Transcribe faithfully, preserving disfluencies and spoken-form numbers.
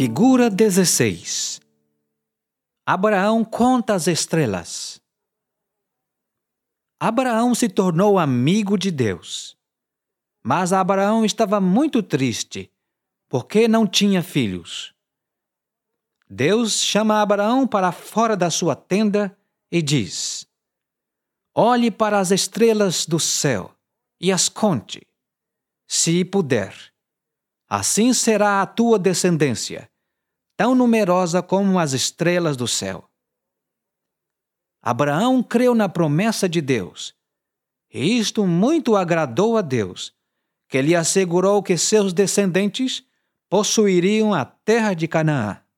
Figura dezesseis. Abraão conta as estrelas. Abraão se tornou amigo de Deus. Mas Abraão estava muito triste, porque não tinha filhos. Deus chama Abraão para fora da sua tenda e diz: olhe para as estrelas do céu e as conte, se puder. Assim será a tua descendência, tão numerosa como as estrelas do céu. Abraão creu na promessa de Deus, e isto muito agradou a Deus, que lhe assegurou que seus descendentes possuiriam a terra de Canaã.